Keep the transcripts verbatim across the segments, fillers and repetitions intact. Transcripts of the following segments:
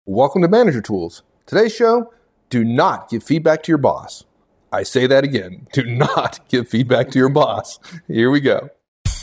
Welcome to Manager Tools. Today's show, do not give feedback to your boss. I say that again. Do not give feedback to your boss. Here we go.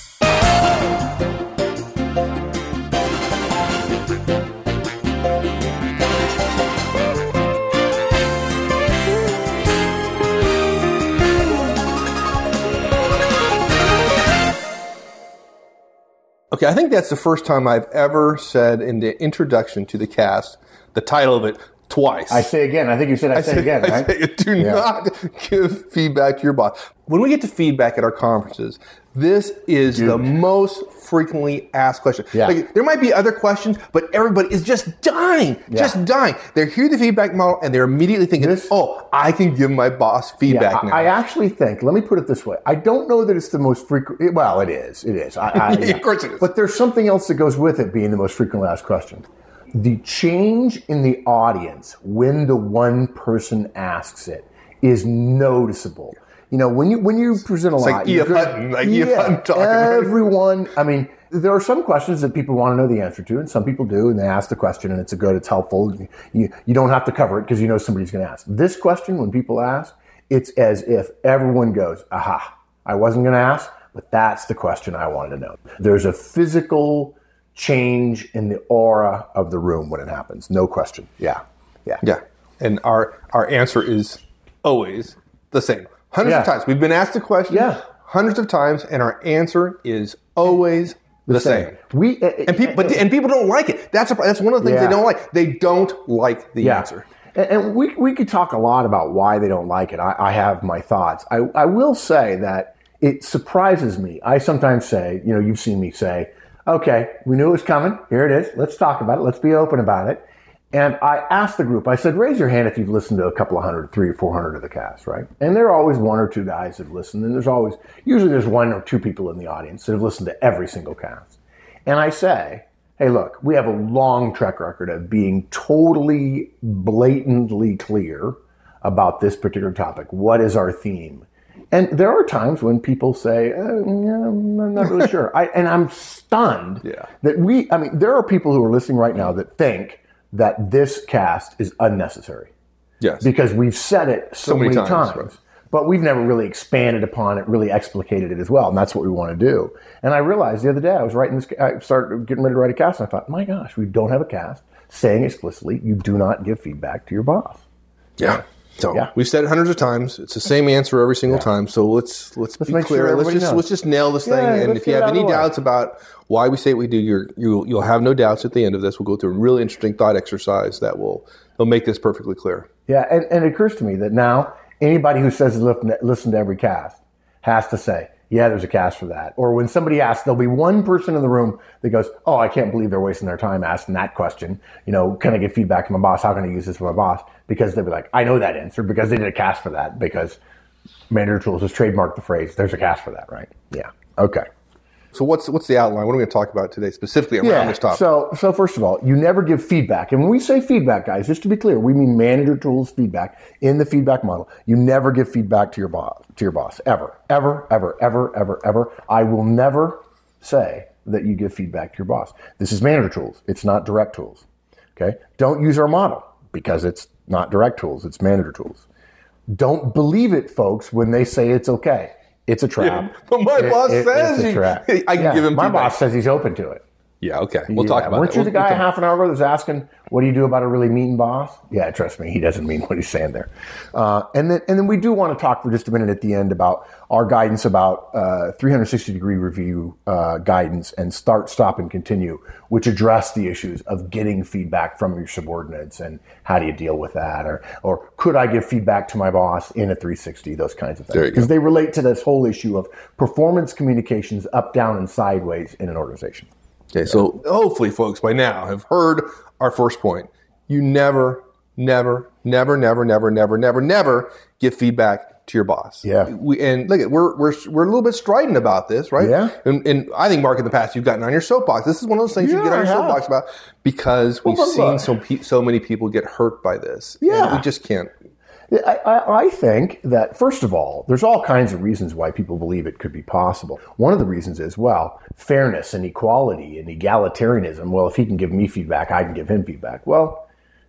Okay, I think that's the first time I've ever said in the introduction to the cast the title of it twice. I say again. I think you said I, I say, say again, I right? Say, do yeah. not give feedback to your boss. When we get to feedback at our conferences, this is Dude. the most frequently asked question. Yeah. Like, there might be other questions, but everybody is just dying, yeah. just dying. They hear the feedback model and they're immediately thinking, this, oh, I can give my boss feedback yeah, now. I actually think, let me put it this way. I don't know that it's the most frequent, well, it is, it is. I, I, yeah. Of course it is. But there's something else that goes with it being the most frequently asked question. The change in the audience when the one person asks it is noticeable. You know, when you when you present a it's lot, like E F Hutton, like E F Hutton talking. Everyone, I mean, there are some questions that people want to know the answer to, and some people do, and they ask the question, and it's a good, it's helpful. You you don't have to cover it because you know somebody's going to ask. This question, when people ask, it's as if everyone goes, aha, I wasn't going to ask, but that's the question I wanted to know. There's a physical change in the aura of the room when it happens. No question. Yeah. Yeah. Yeah. And our our answer is always the same. Hundreds yeah. of times. We've been asked a question yeah. hundreds of times, and our answer is always the, the same. same. We uh, and people, but and people don't like it. That's a, that's one of the things yeah. they don't like. They don't like the yeah. answer. And, and we we could talk a lot about why they don't like it. I, I have my thoughts. I, I will say that it surprises me. I sometimes say, you know, you've seen me say, okay, we knew it was coming. Here it is. Let's talk about it. Let's be open about it. And I asked the group, I said, raise your hand if you've listened to a couple of hundred, three or four hundred of the cast, right? And there are always one or two guys that have listened. And there's always, usually there's one or two people in the audience that have listened to every single cast. And I say, hey, look, we have a long track record of being totally blatantly clear about this particular topic. What is our theme? And there are times when people say, oh, yeah, I'm not really sure. I, and I'm stunned yeah. that we, I mean, there are people who are listening right now that think that this cast is unnecessary. Yes. Because we've said it so, so many, many times. times right. But we've never really expanded upon it, really explicated it as well. And that's what we want to do. And I realized the other day, I was writing this, I started getting ready to write a cast, and I thought, my gosh, we don't have a cast saying explicitly, you do not give feedback to your boss. Yeah. So yeah. we've said it hundreds of times. It's the same answer every single yeah. time. So let's let's, let's be clear. Sure let's just knows. let's just nail this yeah, thing. And if you have any doubts about why we say what we do, you're, you'll you'll have no doubts at the end of this. We'll go through a really interesting thought exercise that will will make this perfectly clear. Yeah, and, and it occurs to me that now anybody who says listen to every cast has to say, yeah, there's a cast for that. Or when somebody asks, there'll be one person in the room that goes, oh, I can't believe they're wasting their time asking that question. You know, can I get feedback from my boss? How can I use this with my boss? Because they'll be like, I know that answer because they did a cast for that, because Manager Tools has trademarked the phrase, there's a cast for that, right? Yeah. Okay. So what's what's the outline? What are we going to talk about today specifically around yeah, this topic? So, so first of all, you never give feedback. And when we say feedback, guys, just to be clear, we mean Manager Tools feedback in the feedback model. You never give feedback to your boss, to your boss, ever, ever, ever, ever, ever, ever. I will never say that you give feedback to your boss. This is Manager Tools. It's not Direct Tools. Okay? Don't use our model because it's not Direct Tools. It's Manager Tools. Don't believe it, folks, when they say it's okay. It's a trap. Yeah, but my it, boss it, says it's a trap. He, I can yeah, give him my feedback. boss says he's open to it. Yeah, okay. We'll yeah. talk about Weren't that. you We'll, the guy we'll half an hour ago that was asking, what do you do about a really mean boss? Yeah, trust me, he doesn't mean what he's saying there. Uh, and then and then we do want to talk for just a minute at the end about our guidance about uh, three sixty degree review uh, guidance and start, stop, and continue, which address the issues of getting feedback from your subordinates and how do you deal with that? Or, or could I give feedback to my boss in a three sixty, those kinds of things. Because they relate to this whole issue of performance communications up, down, and sideways in an organization. Okay, so hopefully folks by now have heard our first point. You never, never, never, never, never, never, never, never give feedback to your boss. Yeah. We, and look, we're we're we're a little bit strident about this, right? Yeah. And, and I think, Mark, in the past, you've gotten on your soapbox. This is one of those things yeah, you get on your I soapbox have. about because we've well, seen look. so pe- so many people get hurt by this. Yeah. And we just can't. I, I, I think that, first of all, there's all kinds of reasons why people believe it could be possible. One of the reasons is, well, fairness and equality and egalitarianism. Well, if he can give me feedback, I can give him feedback. Well,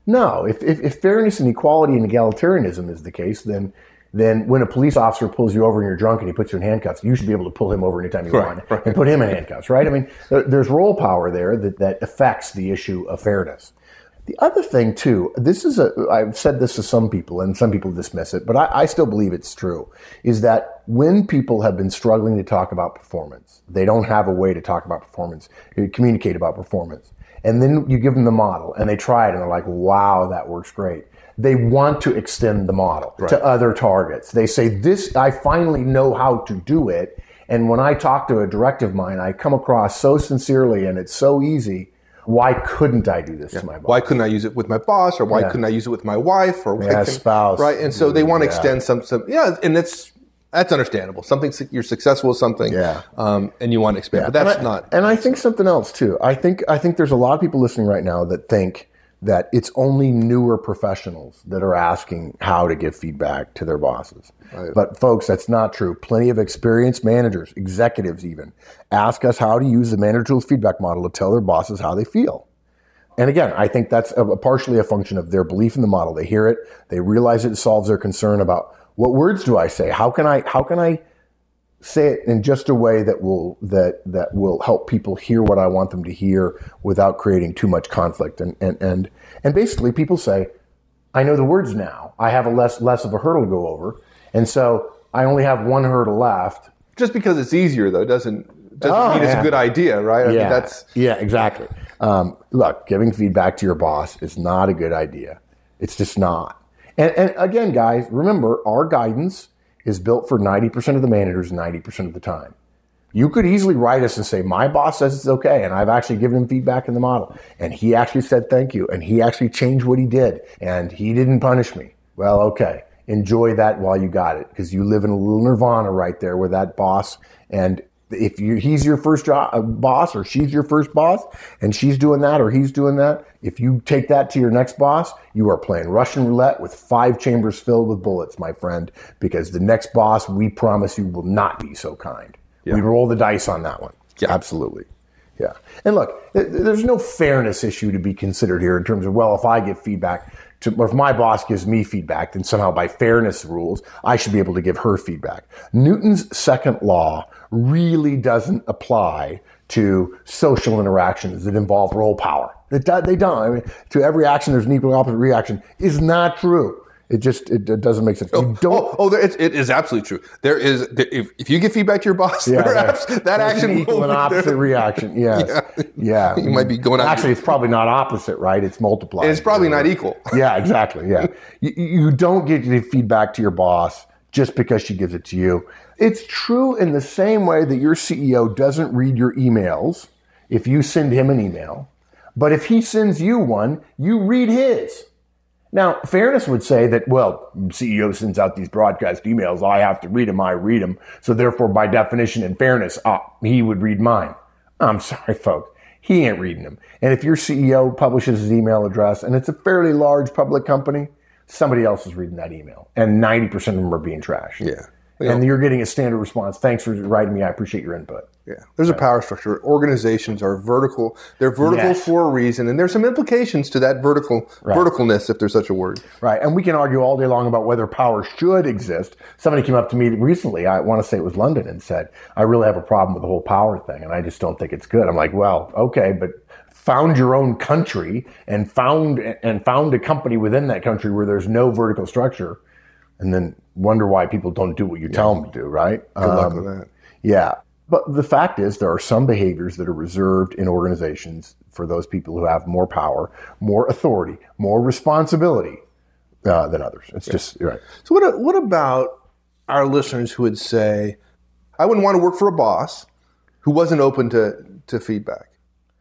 No, if, if, if fairness and equality and egalitarianism is the case, then then when a police officer pulls you over and you're drunk and he puts you in handcuffs, you should be able to pull him over anytime you right, want right. and put him in handcuffs, right? I mean, there's role power there that, that affects the issue of fairness. The other thing, too, this is a, I've said this to some people, and some people dismiss it, but I, I still believe it's true, is that when people have been struggling to talk about performance, they don't have a way to talk about performance, communicate about performance, and then you give them the model, and they try it, and they're like, wow, that works great. They want to extend the model right. to other targets. They say, this, I finally know how to do it, and when I talk to a direct of mine, I come across so sincerely, and it's so easy. Why couldn't I do this yeah. to my boss? Why couldn't I use it with my boss, or why yeah. couldn't I use it with my wife, or why yeah, can, spouse, right? And so they want to yeah. extend some, some, yeah, and that's that's understandable. Something you're successful with something, yeah, um, and you want to expand, yeah. but that's and I, not. And I think something else too. I think I think there's a lot of people listening right now that think that it's only newer professionals that are asking how to give feedback to their bosses. Right. But folks, that's not true. Plenty of experienced managers, executives even, ask us how to use the Manager Tools feedback model to tell their bosses how they feel. And again, I think that's a, partially a function of their belief in the model. They hear it, they realize it solves their concern about what words do I say? How can I how can I say it in just a way that will that that will help people hear what I want them to hear without creating too much conflict. And and and and basically people say, I know the words now. I have a less less of a hurdle to go over. And so I only have one hurdle left. Just because it's easier though doesn't doesn't oh, mean yeah. it's a good idea, right? I yeah. mean that's Yeah, exactly. Um, look, giving feedback to your boss is not a good idea. It's just not. And, and again, guys, remember, our guidance is built for ninety percent of the managers ninety percent of the time. You could easily write us and say, my boss says it's okay, and I've actually given him feedback in the model, and he actually said thank you, and he actually changed what he did, and he didn't punish me. Well, okay. Enjoy that while you got it, because you live in a little nirvana right there with that boss, and if you, he's your first job, uh, boss, or she's your first boss, and she's doing that or he's doing that, if you take that to your next boss, you are playing Russian roulette with five chambers filled with bullets, my friend, because the next boss, we promise you, will not be so kind. Yeah. We roll the dice on that one. Yeah. Absolutely. Yeah. And look, there's no fairness issue to be considered here in terms of, well, if I give feedback to, or if my boss gives me feedback, then somehow by fairness rules, I should be able to give her feedback. Newton's second law really doesn't apply to social interactions that involve role power. They don't. I mean, to every action, there's an equal opposite reaction is not true. It just it, it doesn't make sense. Oh, you don't, oh, oh there, it, it is absolutely true. There is if, if you give feedback to your boss, yeah, there, yeah. that there's action an equal and opposite there. reaction. Yes. Yeah. yeah, you might be going. Actually, it's probably not opposite, right? It's multiplied. It's probably not equal. Yeah, exactly. Yeah, you, you don't get to give feedback to your boss just because she gives it to you. It's true in the same way that your C E O doesn't read your emails if you send him an email, but if he sends you one, you read his. Now, fairness would say that, well, C E O sends out these broadcast emails. I have to read them. I read them. So therefore, by definition and fairness, uh, he would read mine. I'm sorry, folks. He ain't reading them. And if your C E O publishes his email address and it's a fairly large public company, somebody else is reading that email. And ninety percent of them are being trashed. Yeah. And you're getting a standard response. Thanks for writing me. I appreciate your input. Yeah. There's a power structure. Organizations are vertical. They're vertical yes. for a reason. And there's some implications to that vertical right. verticalness, if there's such a word. Right. And we can argue all day long about whether power should exist. Somebody came up to me recently, I want to say it was London, and said, I really have a problem with the whole power thing, and I just don't think it's good. I'm like, well, okay, but found your own country and found and found a company within that country where there's no vertical structure, and then wonder why people don't do what you yeah. tell them to do, right? Good um, luck with that. Yeah. But the fact is there are some behaviors that are reserved in organizations for those people who have more power, more authority, more responsibility uh, than others. It's yeah. just, right. So what, what about our listeners who would say, I wouldn't want to work for a boss who wasn't open to, to feedback?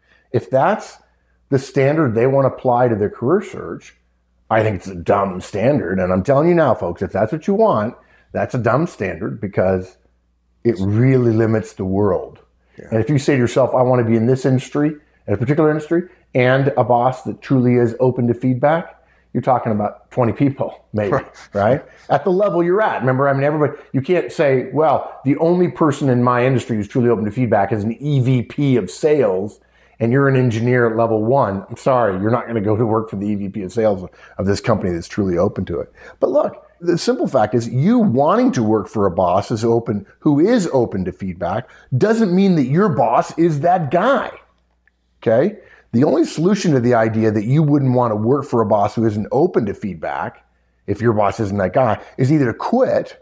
If that's the standard they want to apply to their career search, I think it's a dumb standard. And I'm telling you now, folks, if that's what you want, that's a dumb standard because it really limits the world. Yeah. And if you say to yourself, I want to be in this industry, in a particular industry, and a boss that truly is open to feedback, you're talking about twenty people, maybe, right? right? At the level you're at. Remember, I mean, everybody, you can't say, well, the only person in my industry who's truly open to feedback is an E V P of sales, and you're an engineer at level one, I'm sorry, you're not going to go to work for the E V P of sales of this company that's truly open to it. But look, the simple fact is you wanting to work for a boss is open, who is open to feedback doesn't mean that your boss is that guy. Okay? The only solution to the idea that you wouldn't want to work for a boss who isn't open to feedback, if your boss isn't that guy, is either to quit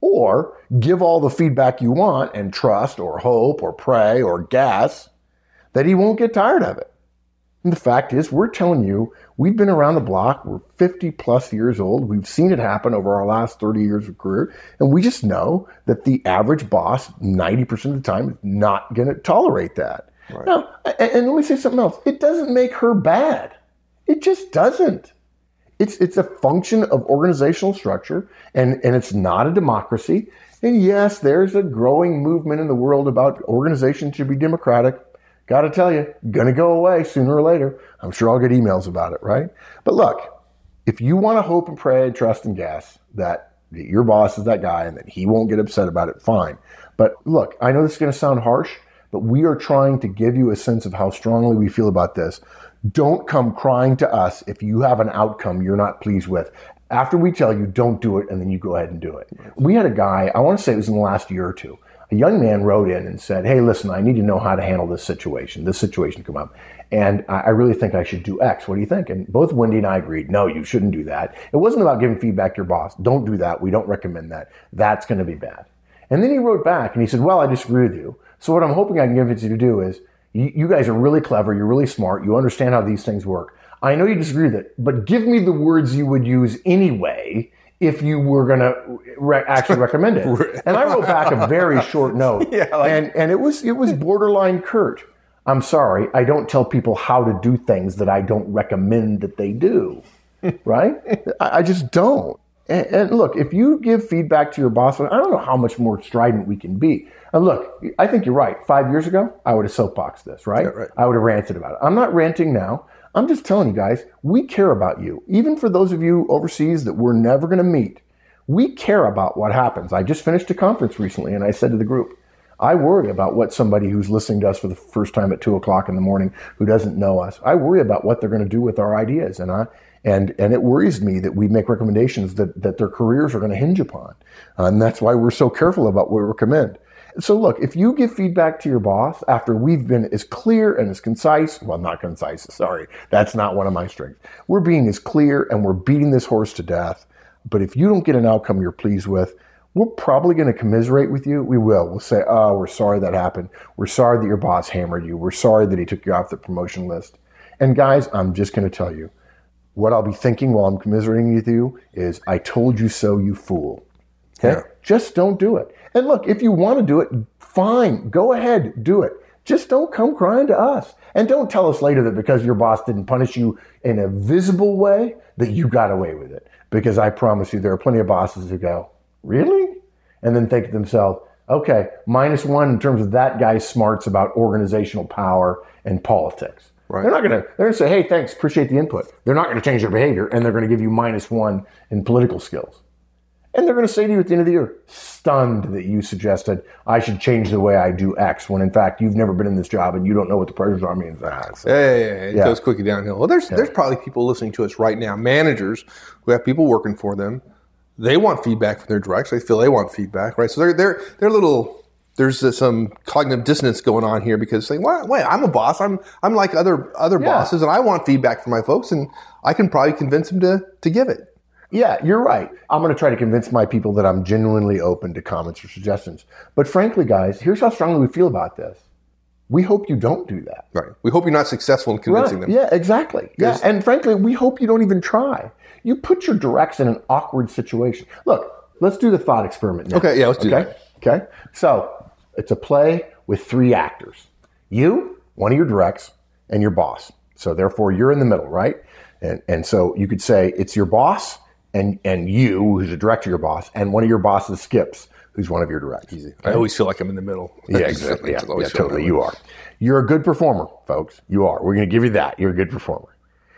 or give all the feedback you want and trust or hope or pray or guess that he won't get tired of it. And the fact is, we're telling you, we've been around the block. We're fifty plus years old. We've seen it happen over our last thirty years of career. And we just know that the average boss, ninety percent of the time, is not going to tolerate that. Right. Now, and, and let me say something else. It doesn't make her bad. It just doesn't. It's it's a function of organizational structure, and, and it's not a democracy. And yes, there's a growing movement in the world about organizations should be democratic. Got to tell you, going to go away sooner or later. I'm sure I'll get emails about it, right? But look, if you want to hope and pray and trust and guess that your boss is that guy and that he won't get upset about it, fine. But look, I know this is going to sound harsh, but we are trying to give you a sense of how strongly we feel about this. Don't come crying to us if you have an outcome you're not pleased with. After we tell you, don't do it, and then you go ahead and do it. We had a guy, I want to say it was in the last year or two, a young man wrote in and said, hey, listen, I need to know how to handle this situation. This situation come up. And I really think I should do X. What do you think? And both Wendy and I agreed, no, you shouldn't do that. It wasn't about giving feedback to your boss. Don't do that. We don't recommend that. That's going to be bad. And then he wrote back and he said, well, I disagree with you. So what I'm hoping I can convince you to do is, you, you guys are really clever. You're really smart. You understand how these things work. I know you disagree with it, but give me the words you would use anyway if you were going to re- actually recommend it. And I wrote back a very short note. Yeah, like, and, and it was it was borderline curt. I'm sorry, I don't tell people how to do things that I don't recommend that they do. Right? I, I just don't. And, and look, if you give feedback to your boss, I don't know how much more strident we can be. And look, I think you're right. Five years ago, I would have soapboxed this, right? Yeah, right. I would have ranted about it. I'm not ranting now. I'm just telling you guys, we care about you. Even for those of you overseas that we're never going to meet, we care about what happens. I just finished a conference recently, and I said to the group, I worry about what somebody who's listening to us for the first time at two o'clock in the morning who doesn't know us, I worry about what they're going to do with our ideas. And I and and it worries me that we make recommendations that, that their careers are going to hinge upon. Uh, and that's why we're so careful about what we recommend. So look, if you give feedback to your boss after we've been as clear and as concise, well, not concise, sorry, that's not one of my strengths. We're being as clear and we're beating this horse to death. But if you don't get an outcome you're pleased with, we're probably going to commiserate with you. We will. We'll say, oh, we're sorry that happened. We're sorry that your boss hammered you. We're sorry that he took you off the promotion list. And guys, I'm just going to tell you, what I'll be thinking while I'm commiserating with you is, I told you so, you fool. Okay? Yeah. Just don't do it. And look, if you want to do it, fine. Go ahead, do it. Just don't come crying to us. And don't tell us later that because your boss didn't punish you in a visible way, that you got away with it. Because I promise you, there are plenty of bosses who go, really? And then think to themselves, okay, minus one in terms of that guy's smarts about organizational power and politics. Right. They're not going to, they're going to say, hey, thanks, appreciate the input. They're not going to change their behavior, and they're going to give you minus one in political skills. And they're going to say to you at the end of the year, stunned that you suggested I should change the way I do X, when in fact you've never been in this job and you don't know what the pressures are. Means that. So, yeah, yeah, yeah, it yeah. goes quickly downhill. Well, there's yeah. there's probably people listening to us right now, managers who have people working for them. They want feedback from their directs. They feel they want feedback, right? So they're they're they're little. There's uh, some cognitive dissonance going on here because saying, well, wait, I'm a boss. I'm I'm like other other yeah. bosses, and I want feedback from my folks, and I can probably convince them to to give it. Yeah, you're right. I'm going to try to convince my people that I'm genuinely open to comments or suggestions. But frankly, guys, here's how strongly we feel about this. We hope you don't do that. Right. We hope you're not successful in convincing right. them. Yeah, exactly. Yeah, and frankly, we hope you don't even try. You put your directs in an awkward situation. Look, let's do the thought experiment now. Okay, yeah, let's do okay? that. Okay? So, it's a play with three actors. You, one of your directs, and your boss. So therefore, you're in the middle, right? And and so you could say it's your boss, and and you, who's a direct to your boss, and one of your bosses skips, who's one of your directs. Easy. I always feel like I'm in the middle. Yeah, exactly. Yeah, yeah totally. You are. You're a good performer, folks. You are. We're going to give you that. You're a good performer.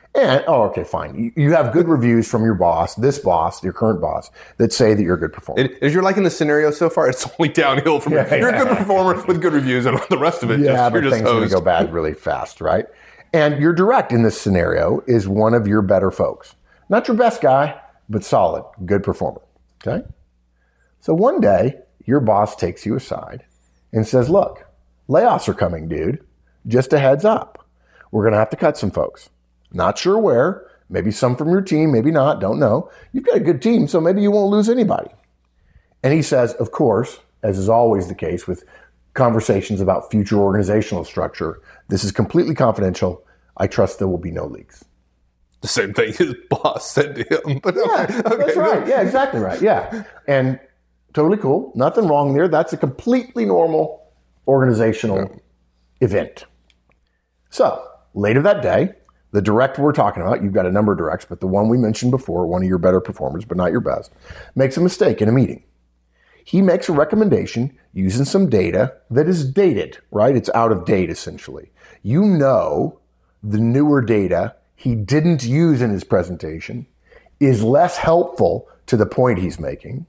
And, oh, okay, fine. You, you have good reviews from your boss, this boss, your current boss, that say that you're a good performer. It, as you're liking the scenario so far, it's only downhill from yeah, here. You're yeah. a good performer with good reviews, and the rest of it, yeah, just, but you're just things are going to go bad really fast, right? And your direct in this scenario is one of your better folks. Not your best guy, but solid, good performer, okay? So one day, your boss takes you aside and says, look, layoffs are coming, dude. Just a heads up. We're going to have to cut some folks. Not sure where. Maybe some from your team, maybe not, don't know. You've got a good team, so maybe you won't lose anybody. And he says, of course, as is always the case with conversations about future organizational structure, this is completely confidential. I trust there will be no leaks. The same thing his boss said to him. But yeah, okay, okay, that's right. Yeah, exactly right. Yeah. And totally cool. Nothing wrong there. That's a completely normal organizational yeah. event. So later that day, the direct we're talking about, you've got a number of directs, but the one we mentioned before, one of your better performers, but not your best, makes a mistake in a meeting. He makes a recommendation using some data that is dated, right? It's out of date, essentially. You know the newer data he didn't use in his presentation is less helpful to the point he's making.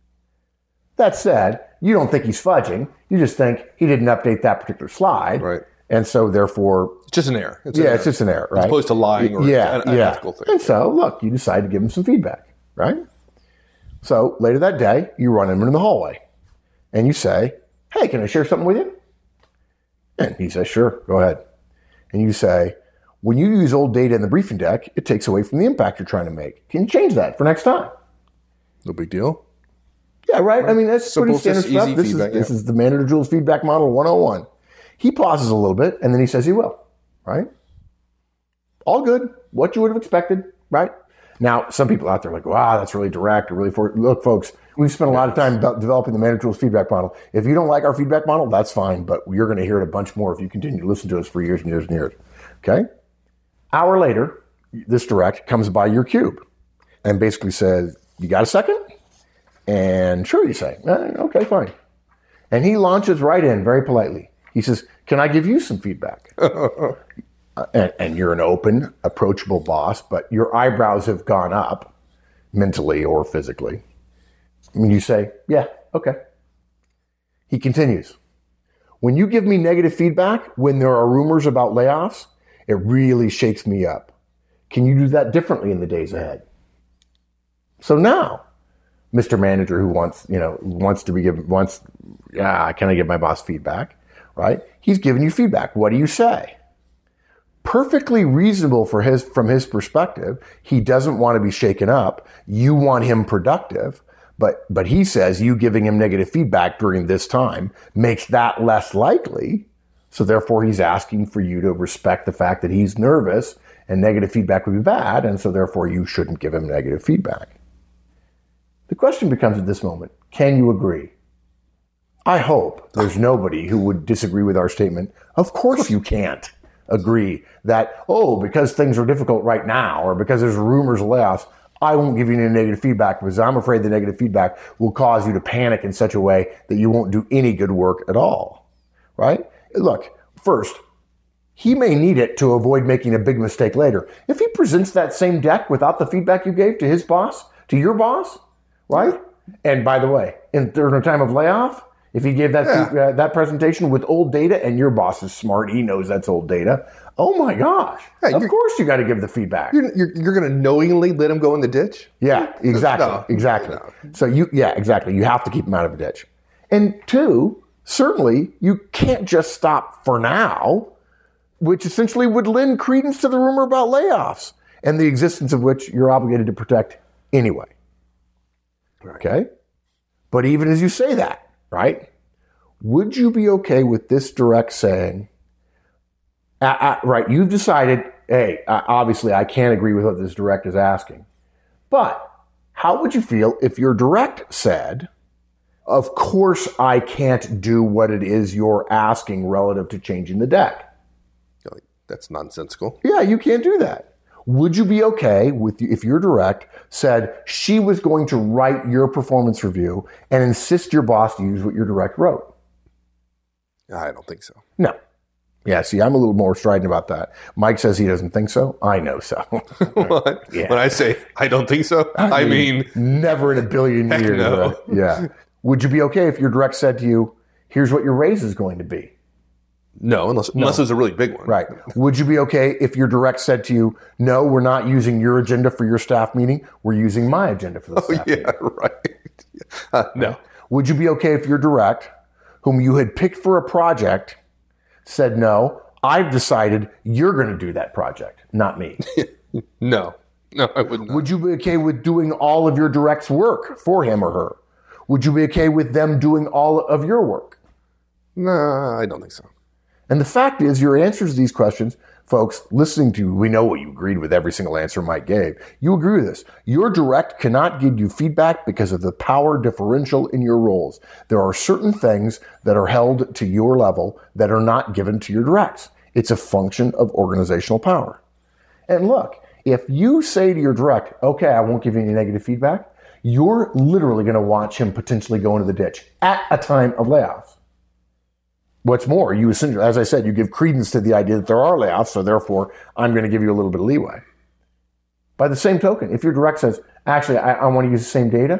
That said, you don't think he's fudging. You just think he didn't update that particular slide. Right. And so, therefore... It's just an error. It's yeah, an it's error. just an error, right? As opposed to lying or yeah, an, an yeah. ethical thing. And so, look, you decide to give him some feedback, right? So, later that day, you run him in the hallway. And you say, hey, can I share something with you? And he says, sure, go ahead. And you say, when you use old data in the briefing deck, it takes away from the impact you're trying to make. Can you change that for next time? No big deal. Yeah, right? I mean, that's Simple, pretty standard stuff. This, feedback, is, yeah. this is the Manager Jules feedback model one oh one. He pauses a little bit, and then he says he will, right? All good. What you would have expected, right? Now, some people out there are like, wow, that's really direct or really for Look, folks, we've spent a lot of time de- developing the Manager Jules feedback model. If you don't like our feedback model, that's fine, but you're going to hear it a bunch more if you continue to listen to us for years and years and years, okay? Hour later, this direct comes by your cube and basically says, you got a second? And sure, you say, eh, okay, fine. And he launches right in very politely. He says, can I give you some feedback? uh, and, and you're an open, approachable boss, but your eyebrows have gone up mentally or physically. And you say, yeah, okay. He continues, when you give me negative feedback when there are rumors about layoffs, it really shakes me up. Can you do that differently in the days ahead? So now, Mister Manager who wants, you know, wants to be given, wants, yeah, can I give my boss feedback? Right? He's giving you feedback. What do you say? Perfectly reasonable for his, from his perspective. He doesn't want to be shaken up. You want him productive. But, but he says you giving him negative feedback during this time makes that less likely. So therefore he's asking for you to respect the fact that he's nervous and negative feedback would be bad. And so therefore you shouldn't give him negative feedback. The question becomes at this moment, can you agree? I hope there's nobody who would disagree with our statement. Of course you can't agree that, oh, because things are difficult right now or because there's rumors of layoffs, I won't give you any negative feedback because I'm afraid the negative feedback will cause you to panic in such a way that you won't do any good work at all, right? Look, first, he may need it to avoid making a big mistake later. If he presents that same deck without the feedback you gave to his boss, to your boss, right? And by the way, in during a time of layoff, if he gave that yeah. uh, that presentation with old data and your boss is smart, he knows that's old data. Oh my gosh. Yeah, of course you got to give the feedback. You're, you're, you're going to knowingly let him go in the ditch? Yeah, exactly. No, exactly. No. So you, yeah, exactly. You have to keep him out of a ditch. And two, certainly you can't just stop for now, which essentially would lend credence to the rumor about layoffs and the existence of which you're obligated to protect anyway. Right. Okay? But even as you say that, right, would you be okay with this direct saying, uh, uh, right, you've decided, hey, uh, obviously I can't agree with what this direct is asking, but how would you feel if your direct said, of course I can't do what it is you're asking relative to changing the deck? That's nonsensical. Yeah, you can't do that. Would you be okay with if your direct said she was going to write your performance review and insist your boss use what your direct wrote? I don't think so. No. Yeah, see, I'm a little more strident about that. Mike says he doesn't think so. I know so. What? Yeah. When I say I don't think so, I, I mean, mean... Never in a billion years. No. Right? Yeah. Would you be okay if your direct said to you, here's what your raise is going to be? No, unless, no. unless it was a really big one. Right. Would you be okay if your direct said to you, no, we're not using your agenda for your staff meeting. We're using my agenda for the staff oh, yeah, meeting. Right. Uh, no. Would you be okay if your direct, whom you had picked for a project, said, no, I've decided you're going to do that project, not me? No. No, I would not. Would you be okay with doing all of your direct's work for him or her? Would you be okay with them doing all of your work? No, I don't think so. And the fact is, your answers to these questions, folks, listening to you, we know what you agreed with every single answer Mike gave. You agree with this. Your direct cannot give you feedback because of the power differential in your roles. There are certain things that are held to your level that are not given to your directs. It's a function of organizational power. And look, if you say to your direct, okay, I won't give you any negative feedback, you're literally going to watch him potentially go into the ditch at a time of layoffs. What's more, you essentially, as I said, you give credence to the idea that there are layoffs, so therefore I'm going to give you a little bit of leeway. By the same token, if your direct says, actually, I, I want to use the same data,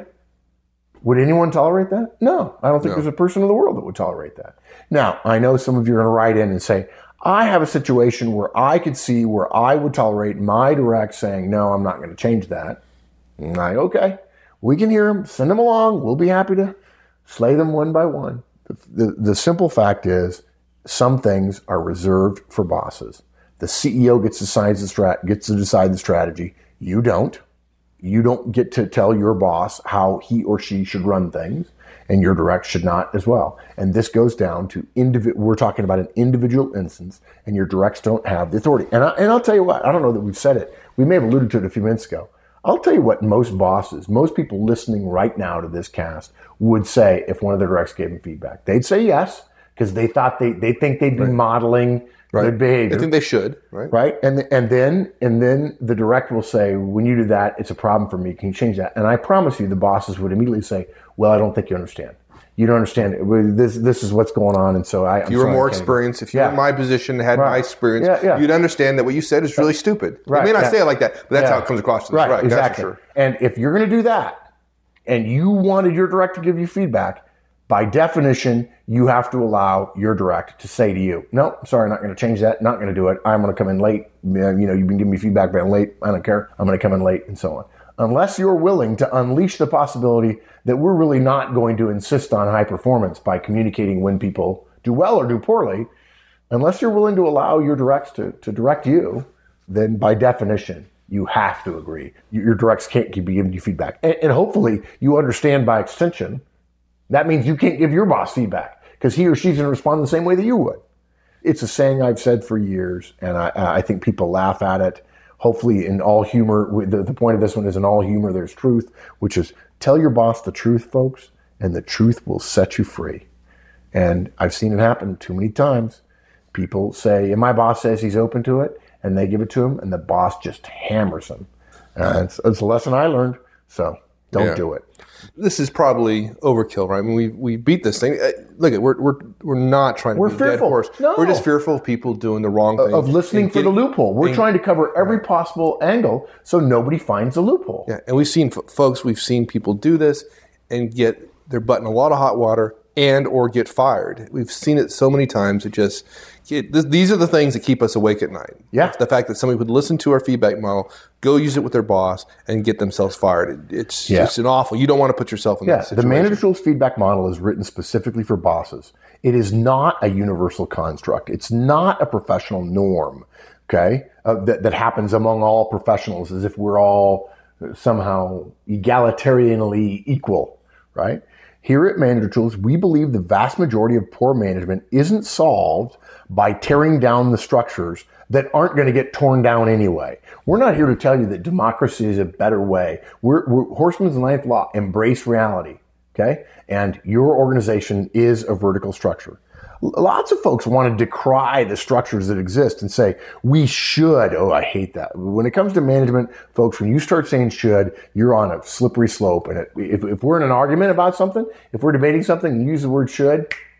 would anyone tolerate that? No, I don't think no. there's a person in the world that would tolerate that. Now, I know some of you are going to write in and say, I have a situation where I could see where I would tolerate my direct saying, no, I'm not going to change that. And I, okay, we can hear them, send them along. We'll be happy to slay them one by one. The, the, the simple fact is some things are reserved for bosses. The C E O gets to decide the, strat, gets to decide the strategy. You don't. You don't get to tell your boss how he or she should run things, and your direct should not as well. And this goes down to individual. We're talking about an individual instance, and your directs don't have the authority. And, I, and I'll tell you what, I don't know that we've said it. We may have alluded to it a few minutes ago. I'll tell you what most bosses, most people listening right now to this cast would say if one of their directs gave them feedback. They'd say yes, because they thought they, they think they'd be right. modeling right. good behavior. I think they should, right? Right. And and then and then the direct will say, when you do that, it's a problem for me. Can you change that? And I promise you the bosses would immediately say, well, I don't think you understand. You don't understand. This this is what's going on, and so I. If you were more experienced, if you were in my position, had right. my experience, yeah, yeah. you'd understand that what you said is really stupid. Right. You may not yeah. say it like that, but that's yeah. how it comes across to right. right. Exactly. That's for sure. And if you're going to do that, and you wanted your direct to give you feedback, by definition, you have to allow your direct to say to you, "No, sorry, not going to change that. Not going to do it. I'm going to come in late. You know, you've been giving me feedback, but I'm late. I don't care. I'm going to come in late," and so on. Unless you're willing to unleash the possibility that we're really not going to insist on high performance by communicating when people do well or do poorly, unless you're willing to allow your directs to, to direct you, then by definition, you have to agree. Your directs can't be giving you feedback. And, and hopefully you understand by extension, that means you can't give your boss feedback because he or she's going to respond the same way that you would. It's a saying I've said for years, and I, I think people laugh at it. Hopefully in all humor, the, the point of this one is in all humor there's truth, which is tell your boss the truth, folks, and the truth will set you free. And I've seen it happen too many times. People say, and my boss says he's open to it, and they give it to him, and the boss just hammers them. Uh, it's, it's a lesson I learned, so don't yeah. do it. This is probably overkill, right? I mean, we we beat this thing. Uh, look, at we're we're we're not trying to we're be fearful. a dead horse. No. We're just fearful of people doing the wrong thing of listening for getting, the loophole. We're and, trying to cover every possible angle so nobody finds a loophole. Yeah, and we've seen folks, we've seen people do this and get their butt in a lot of hot water and or get fired. We've seen it so many times. It just it, this, these are the things that keep us awake at night. Yeah, the fact that somebody would listen to our feedback model, go use it with their boss, and get themselves fired. It, it's yeah. it's an awful. You don't want to put yourself in yeah, that situation. The manager tools feedback model is written specifically for bosses. It is not a universal construct. It's not a professional norm. Okay, uh, that that happens among all professionals, as if we're all somehow egalitarianly equal, right? Here at Manager Tools, we believe the vast majority of poor management isn't solved by tearing down the structures that aren't going to get torn down anyway. We're not here to tell you that democracy is a better way. We're, we're Horseman's Ninth Law, embrace reality, okay? And your organization is a vertical structure. Lots of folks want to decry the structures that exist and say, we should. Oh, I hate that. When it comes to management, folks, when you start saying should, you're on a slippery slope. And it, if, if we're in an argument about something, if we're debating something and you use the word should,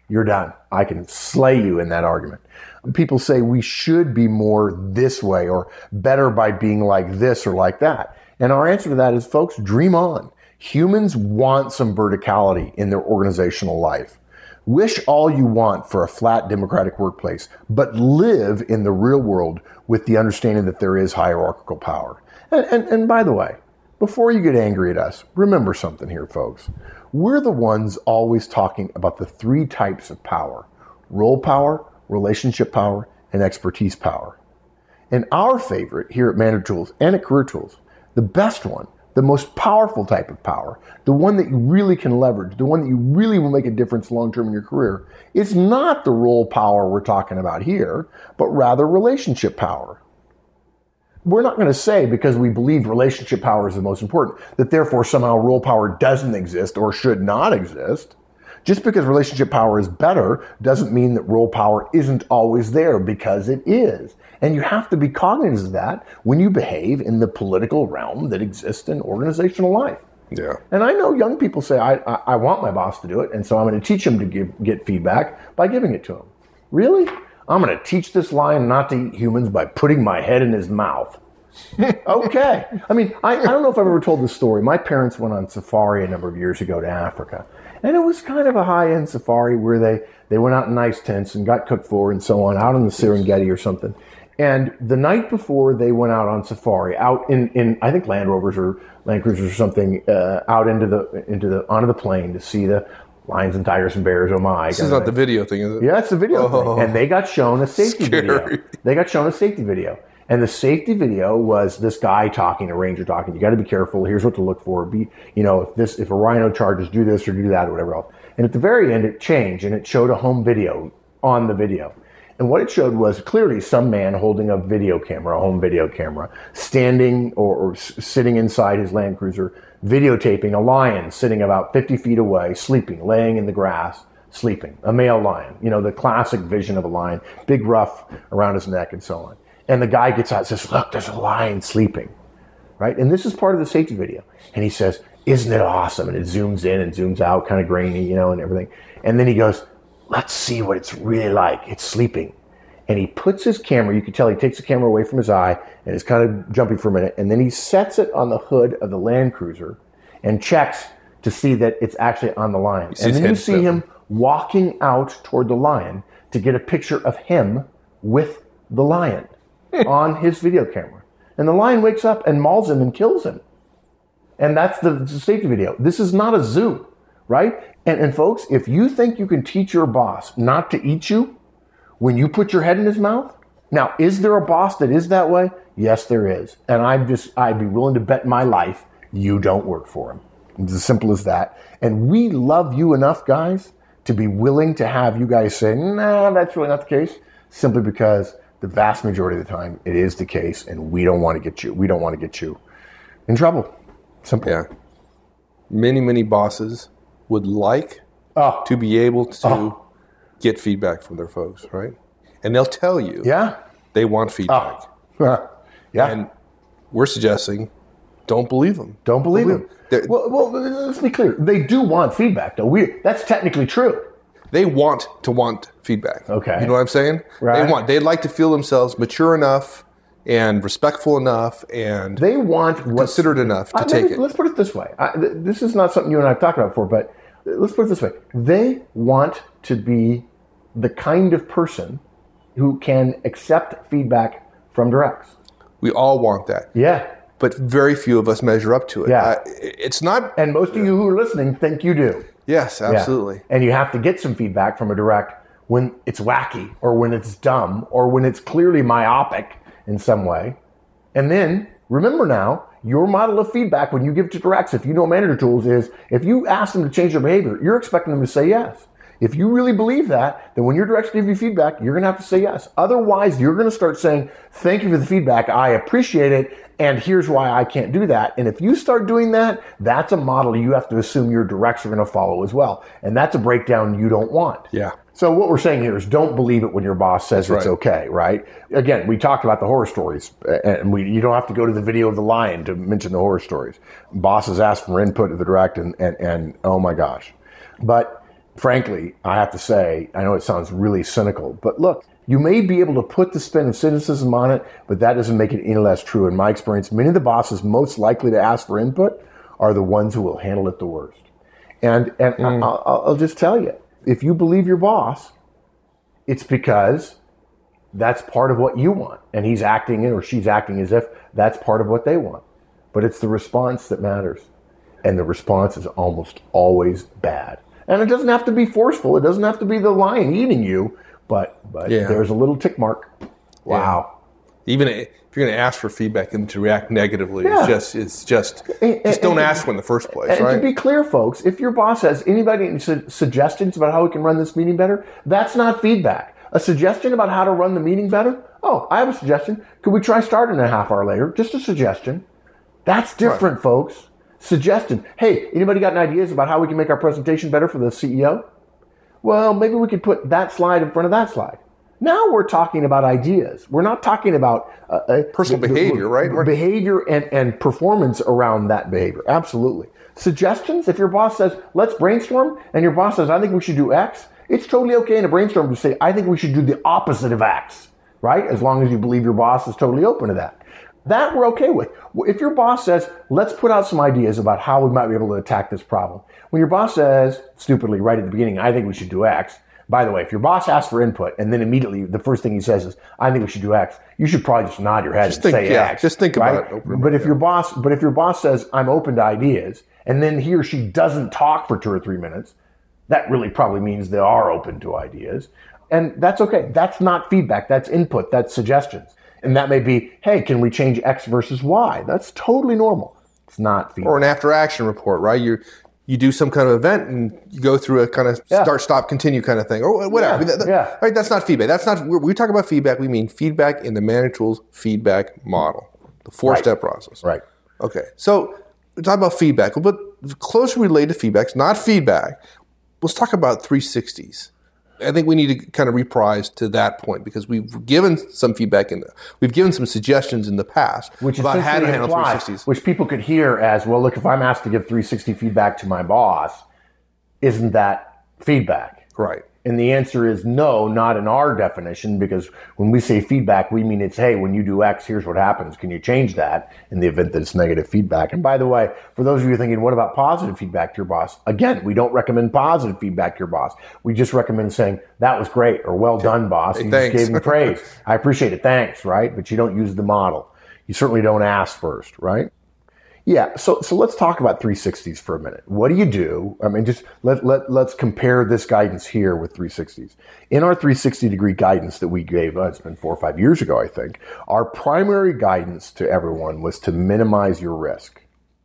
you're done. I can slay you in that argument. People say we should be more this way or better by being like this or like that. And our answer to that is, folks, dream on. Humans want some verticality in their organizational life. Wish all you want for a flat democratic workplace, but live in the real world with the understanding that there is hierarchical power. And, and, and by the way, before you get angry at us, remember something here, folks. We're the ones always talking about the three types of power: role power, relationship power, and expertise power. And our favorite here at Manager Tools and at Career Tools, the best one, the most powerful type of power, the one that you really can leverage, the one that you really will make a difference long-term in your career, is not the role power we're talking about here, but rather relationship power. We're not going to say, because we believe relationship power is the most important, that therefore somehow role power doesn't exist or should not exist. Just because relationship power is better doesn't mean that role power isn't always there, because it is. And you have to be cognizant of that when you behave in the political realm that exists in organizational life. Yeah. And I know young people say, I, I, I want my boss to do it, and so I'm going to teach him to give, get feedback by giving it to him. Really? I'm going to teach this lion not to eat humans by putting my head in his mouth. Okay. I mean, I, I don't know if I've ever told this story. My parents went on safari a number of years ago to Africa. And it was kind of a high-end safari where they, they went out in nice tents and got cooked for and so on, out in the Serengeti or something. And the night before they went out on safari, out in, in I think Land Rovers or Land Cruisers or something, uh, out into the into the onto the plain to see the lions and tigers and bears. Oh my! This is not the video thing, is it? Yeah, it's the video oh, thing. And they got shown a safety scary. video. They got shown a safety video. And the safety video was this guy talking, a ranger talking. You got to be careful. Here's what to look for. Be, you know, if this, if a rhino charges, do this or do that or whatever else. And at the very end, it changed and it showed a home video on the video. And what it showed was clearly some man holding a video camera, a home video camera, standing or, or sitting inside his Land Cruiser, videotaping a lion sitting about fifty feet away, sleeping, laying in the grass, sleeping. A male lion, you know, the classic vision of a lion, big ruff around his neck and so on. And the guy gets out and says, look, there's a lion sleeping, right? And this is part of the safety video. And he says, isn't it awesome? And it zooms in and zooms out, kind of grainy, you know, and everything. And then he goes, let's see what it's really like. It's sleeping. And he puts his camera, you can tell he takes the camera away from his eye and is kind of jumping for a minute. And then he sets it on the hood of the Land Cruiser and checks to see that it's actually on the lion. And then you see him walking out toward the lion to get a picture of him with the lion on his video camera. And the lion wakes up and mauls him and kills him. And that's the, the safety video. This is not a zoo, right? And, and folks, if you think you can teach your boss not to eat you when you put your head in his mouth, now, is there a boss that is that way? Yes, there is. And I'm just, I'd be willing to bet my life you don't work for him. It's as simple as that. And we love you enough, guys, to be willing to have you guys say, nah, that's really not the case, simply because the vast majority of the time it is the case, and we don't want to get you, we don't want to get you in trouble. Simple. Yeah. Many, many bosses would like oh. to be able to oh. get feedback from their folks, right? And they'll tell you yeah. they want feedback. Oh. yeah. And we're suggesting don't believe them. Don't believe, believe them. Well, well, let's be clear. They do want feedback, though. We, that's technically true. They want to want feedback. Okay. You know what I'm saying? Right. They want, they'd like to feel themselves mature enough and respectful enough and they want considerate enough to uh, take maybe, it. Let's put it this way. I, th- this is not something you and I have talked about before, but let's put it this way. They want to be the kind of person who can accept feedback from directs. We all want that. Yeah. But very few of us measure up to it. Yeah. Uh, it's not... And most of you who are listening think you do. Yes, absolutely. Yeah. And you have to get some feedback from a direct when it's wacky or when it's dumb or when it's clearly myopic in some way. And then, remember now, your model of feedback when you give to directs, if you know Manager Tools, is if you ask them to change their behavior, you're expecting them to say yes. If you really believe that, then when your directs give you feedback, you're going to have to say yes. Otherwise, you're going to start saying, thank you for the feedback. I appreciate it. And here's why I can't do that. And if you start doing that, that's a model you have to assume your directs are going to follow as well. And that's a breakdown you don't want. Yeah. So what we're saying here is don't believe it when your boss says That's it's right. okay, right? Again, we talked about the horror stories, and we you don't have to go to the video of the lion to mention the horror stories. Bosses ask for input of the direct, and, and, and oh my gosh. But frankly, I have to say, I know it sounds really cynical, but look, you may be able to put the spin of cynicism on it, but that doesn't make it any less true. In my experience, many of the bosses most likely to ask for input are the ones who will handle it the worst. And and mm. I'll, I'll just tell you, if you believe your boss, it's because that's part of what you want. And he's acting in or she's acting as if that's part of what they want. But it's the response that matters. And the response is almost always bad. And it doesn't have to be forceful. It doesn't have to be the lion eating you. But but yeah. there's a little tick mark. Wow. Yeah. Even if you're going to ask for feedback and to react negatively, yeah. it's just it's just and, just don't and, ask for in the first place, and right? And to be clear, folks, if your boss has anybody any su- suggestions about how we can run this meeting better, that's not feedback. A suggestion about how to run the meeting better? Oh, I have a suggestion. Could we try starting a half hour later? Just a suggestion. That's different, right. folks. Suggestion. Hey, anybody got any ideas about how we can make our presentation better for the C E O? Well, maybe we could put that slide in front of that slide. Now we're talking about ideas. We're not talking about uh, uh, personal the, behavior, the, right? Behavior and, and performance around that behavior. Absolutely. Suggestions, if your boss says, let's brainstorm, and your boss says, I think we should do X, it's totally okay in a brainstorm to say, I think we should do the opposite of X, right? As long as you believe your boss is totally open to that. That we're okay with. If your boss says, let's put out some ideas about how we might be able to attack this problem. When your boss says, stupidly, right at the beginning, I think we should do X. By the way, if your boss asks for input and then immediately the first thing he says is, I think we should do X, you should probably just nod your head just and think, say yeah, X. Just think right? about it. But if your boss, but if your boss says, I'm open to ideas, and then he or she doesn't talk for two or three minutes, that really probably means they are open to ideas. And that's okay. That's not feedback. That's input. That's suggestions. And that may be, hey, can we change X versus Y? That's totally normal. It's not feedback. Or an after-action report, right? You you do some kind of event and you go through a kind of yeah. start, stop, continue kind of thing, or whatever. Yeah. That, yeah. Right? That's not feedback. That's not. When we talk about feedback, we mean feedback in the Management Tools feedback model, the four-step right. process. Right. Okay. So we talk about feedback, but closely related to feedback, not feedback. Let's talk about three sixties. I think we need to kind of reprise to that point because we've given some feedback in the, we've given some suggestions in the past which about how to handle implies, three sixties. Which people could hear as, well, look, if I'm asked to give three sixty feedback to my boss, isn't that feedback? Right. And the answer is no, not in our definition, because when we say feedback, we mean it's, hey, when you do X, here's what happens. Can you change that in the event that it's negative feedback? And by the way, for those of you thinking, what about positive feedback to your boss? Again, we don't recommend positive feedback to your boss. We just recommend saying, that was great, or well done, boss. Hey, you thanks. just gave me praise. I appreciate it. Thanks, right? But you don't use the model. You certainly don't ask first, right? Yeah, so so let's talk about three sixties for a minute. What do you do? I mean, just let, let, let's compare this guidance here with three sixties. In our three sixty degree guidance that we gave, uh, it's been four or five years ago, I think, our primary guidance to everyone was to minimize your risk.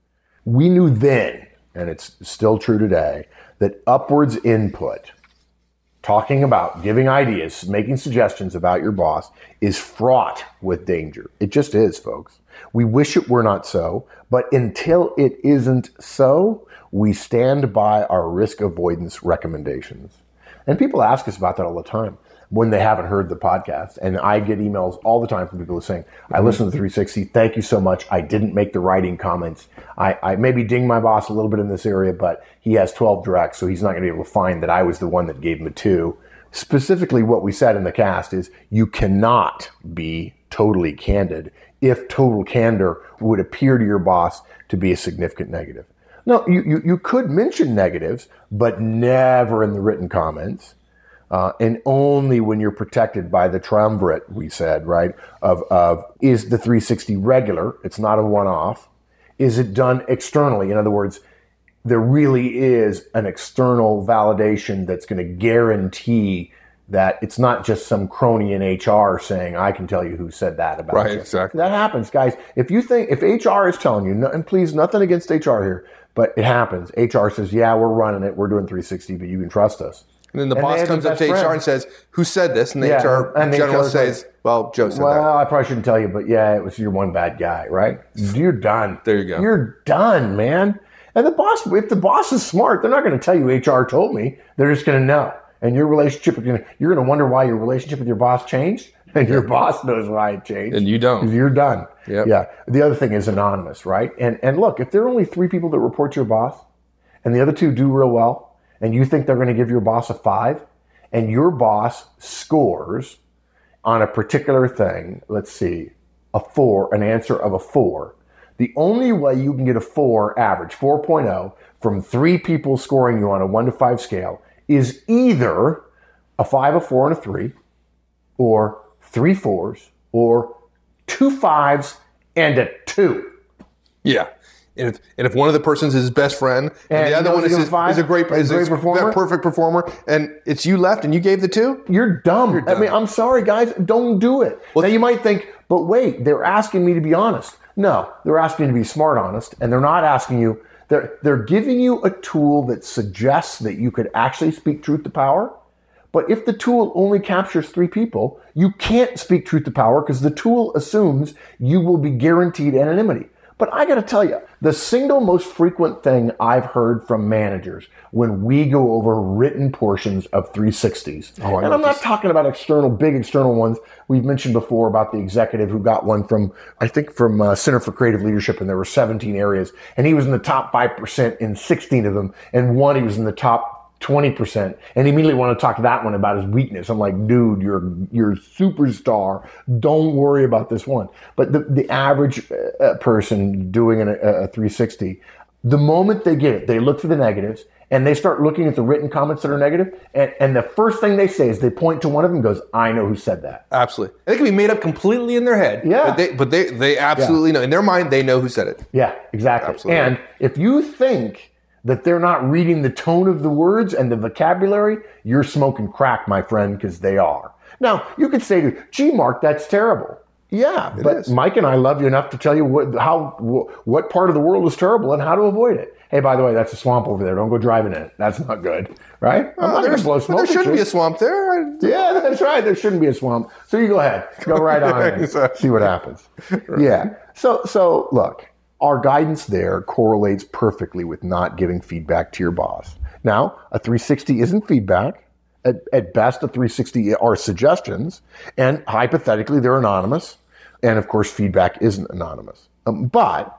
We knew then, and it's still true today, that upwards input, talking about, giving ideas, making suggestions about your boss is fraught with danger. It just is, folks. We wish it were not so, but until it isn't so, we stand by our risk avoidance recommendations. And people ask us about that all the time when they haven't heard the podcast. And I get emails all the time from people saying, I listened to three sixty. Thank you so much. I didn't make the writing comments. I, I maybe ding my boss a little bit in this area, but he has twelve directs, so he's not going to be able to find that I was the one that gave him a two. Specifically, what we said in the cast is you cannot be totally candid if total candor would appear to your boss to be a significant negative. No, you, you, you could mention negatives, but never in the written comments. Uh, and only when you're protected by the triumvirate, we said, right, of, of is the three sixty regular? It's not a one-off. Is it done externally? In other words, there really is an external validation that's going to guarantee that it's not just some crony in H R saying, I can tell you who said that about right, you. Exactly. That happens, guys. If you think, if H R is telling you, and please, nothing against H R here, but it happens. H R says, yeah, we're running it. We're doing three sixty, but you can trust us. And then the and boss comes up to friend. H R and says, who said this? And the yeah, H R and general H R says, well, Joe said well, that. Well, I probably shouldn't tell you, but yeah, it was your one bad guy, right? You're done. There you go. You're done, man. And the boss, if the boss is smart, they're not going to tell you H R told me. They're just going to know. And your relationship, you're going to wonder why your relationship with your boss changed. And your boss knows why it changed. And you don't. You're done. Yep. Yeah. The other thing is anonymous, right? And and look, if there are only three people that report to your boss, and the other two do real well, and you think they're going to give your boss a five, and your boss scores on a particular thing, let's see, a four, an answer of a four, the only way you can get a four average, four point oh, from three people scoring you on a one to five scale is either a five, a four, and a three, or three fours, or two fives and a two. Yeah. And if, and if one of the persons is his best friend, and, and the other one is, his, is a great, is great a performer, perfect performer, and it's you left and you gave the two, you're dumb. You're dumb. I mean, I'm sorry, guys. Don't do it. Well, now, you might think, but wait, they're asking me to be honest. No, they're asking you to be smart honest, and they're not asking you. They're, they're giving you a tool that suggests that you could actually speak truth to power. But if the tool only captures three people, you can't speak truth to power because the tool assumes you will be guaranteed anonymity. But I got to tell you, the single most frequent thing I've heard from managers when we go over written portions of three sixties, oh, and I'm not this. talking about external, big external ones. We've mentioned before about the executive who got one from, I think, from uh, Center for Creative Leadership, and there were seventeen areas, and he was in the top five percent in sixteen of them, and one he was in the top twenty percent, and he immediately wanted to talk to that one about his weakness. I'm like, dude, you're you're a superstar. Don't worry about this one. But the, the average uh, person doing an, a, a three sixty, the moment they get it, they look for the negatives, and they start looking at the written comments that are negative, and, and the first thing they say is they point to one of them and goes, I know who said that. Absolutely. They can be made up completely in their head. Yeah. But they, but they, they absolutely yeah. know. In their mind, they know who said it. Yeah, exactly. Absolutely. And if you think that they're not reading the tone of the words and the vocabulary, you're smoking crack, my friend, because they are. Now, you could say to, gee, Mark, that's terrible. Yeah, it but is. Mike and I love you enough to tell you what, how, what part of the world is terrible and how to avoid it. Hey, by the way, that's a swamp over there. Don't go driving in it. That's not good, right? I'm uh, not going to blow smoke. There shouldn't be a swamp there. Yeah, that's right. There shouldn't be a swamp. So you go ahead. Go right on in. Exactly. See what happens. Right. Yeah. So, so look. Our guidance there correlates perfectly with not giving feedback to your boss. Now, a three sixty isn't feedback. At, at best, a three sixty are suggestions, and hypothetically, they're anonymous. And of course, feedback isn't anonymous. Um, but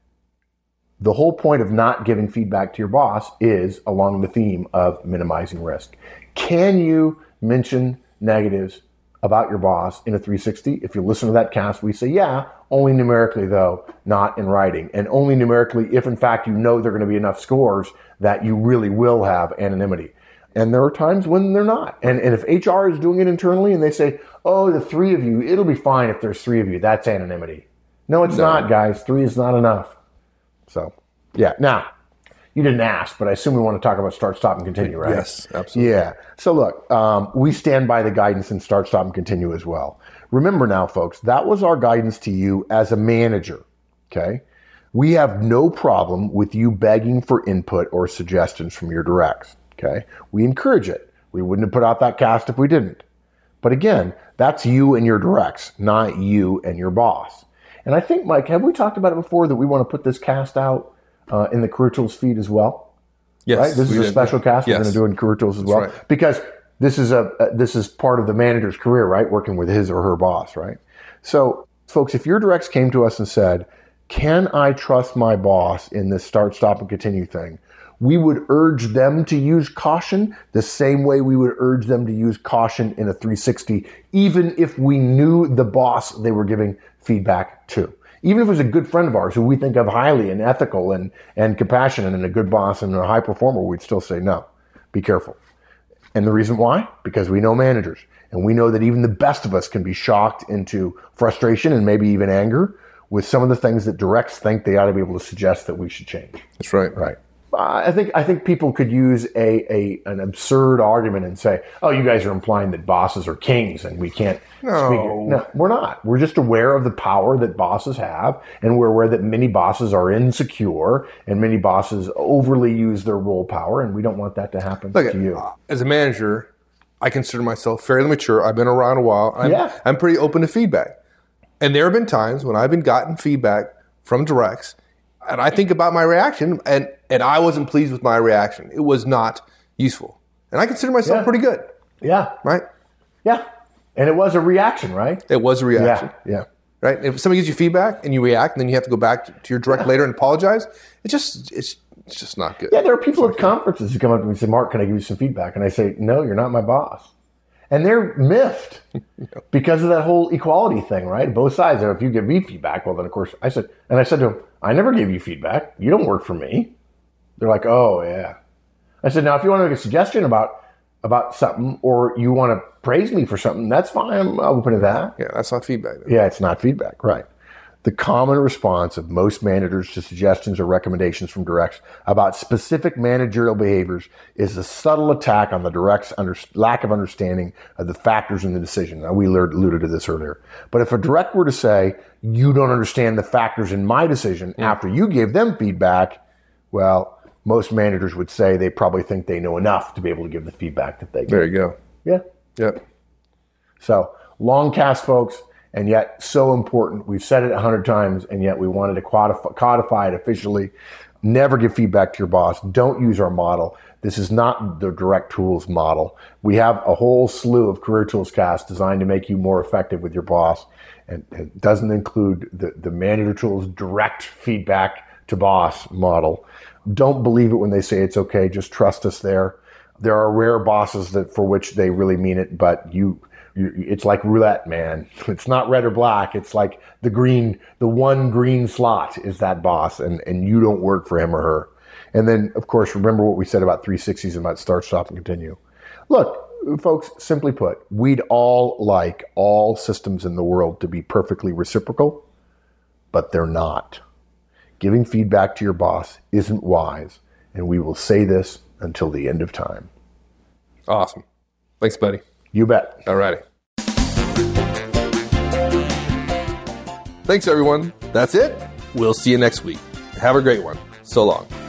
the whole point of not giving feedback to your boss is along the theme of minimizing risk. Can you mention negatives about your boss in a three sixty? If you listen to that cast, we say, yeah, only numerically though, not in writing. And only numerically if in fact you know there are going to be enough scores that you really will have anonymity. And there are times when they're not. And, and if H R is doing it internally and they say, oh, the three of you, it'll be fine if there's three of you, that's anonymity. No, it's no. not, guys. Three is not enough. So, yeah. Now, you didn't ask, but I assume we want to talk about start, stop, and continue, right? Yes, absolutely. Yeah. So look, um, we stand by the guidance in start, stop, and continue as well. Remember now, folks, that was our guidance to you as a manager, okay? We have no problem with you begging for input or suggestions from your directs, okay? We encourage it. We wouldn't have put out that cast if we didn't. But again, that's you and your directs, not you and your boss. And I think, Mike, have we talked about it before that we want to put this cast out Uh, in the Career Tools feed as well? Yes. Right? This is a special cast yes. we're going to do in Career Tools as well. Right. Because this is a, a this is part of the manager's career, right? Working with his or her boss, right? So, folks, if your directs came to us and said, can I trust my boss in this start, stop, and continue thing? We would urge them to use caution the same way we would urge them to use caution in a three sixty, even if we knew the boss they were giving feedback to. Even if it was a good friend of ours who we think of highly and ethical and, and compassionate and a good boss and a high performer, we'd still say, no, be careful. And the reason why? Because we know managers. And we know that even the best of us can be shocked into frustration and maybe even anger with some of the things that directs think they ought to be able to suggest that we should change. That's right. Right. Uh, I think I think people could use a, a an absurd argument and say, "Oh, you guys are implying that bosses are kings and we can't no. speak." No, we're not. We're just aware of the power that bosses have, and we're aware that many bosses are insecure and many bosses overly use their role power, and we don't want that to happen Look, to you. As a manager, I consider myself fairly mature. I've been around a while. I'm, yeah. I'm pretty open to feedback, and there have been times when I've been gotten feedback from directs. And I think about my reaction, and, and I wasn't pleased with my reaction. It was not useful. And I consider myself yeah. pretty good. Yeah. Right? Yeah. And it was a reaction, right? It was a reaction. Yeah. Yeah. Right? If somebody gives you feedback and you react, and then you have to go back to, to your direct later and apologize, it just, it's, it's just not good. Yeah, there are people at conferences who come up to me and say, Mark, can I give you some feedback? And I say, no, you're not my boss. And they're miffed because of that whole equality thing, right? Both sides. If you give me feedback, well, then, of course, I said, and I said to them, I never gave you feedback. You don't work for me. They're like, oh, yeah. I said, now, if you want to make a suggestion about about something or you want to praise me for something, that's fine. I'm open to that. Yeah, that's not feedback. Though. Yeah, it's not feedback, right. The common response of most managers to suggestions or recommendations from directs about specific managerial behaviors is a subtle attack on the direct's under, lack of understanding of the factors in the decision. Now, we alluded to this earlier. But if a direct were to say, you don't understand the factors in my decision mm. after you gave them feedback, well, most managers would say they probably think they know enough to be able to give the feedback that they give. There you go. Yeah. Yep. So, long cast, folks. And yet, so important. We've said it a hundred times, and yet we wanted to codify, codify it officially. Never give feedback to your boss. Don't use our model. This is not the Direct Tools model. We have a whole slew of Career Tools casts designed to make you more effective with your boss, and it doesn't include the, the Manager Tools direct feedback to boss model. Don't believe it when they say it's okay. Just trust us there. There are rare bosses that for which they really mean it, but you... It's like roulette, man. It's not red or black. It's like the green, the one green slot is that boss, and, and you don't work for him or her. And then, of course, remember what we said about three sixties and about start, stop, and continue. Look, folks, simply put, we'd all like all systems in the world to be perfectly reciprocal, but they're not. Giving feedback to your boss isn't wise, and we will say this until the end of time. Awesome. Thanks, buddy. You bet. All righty. Thanks, everyone. That's it. We'll see you next week. Have a great one. So long.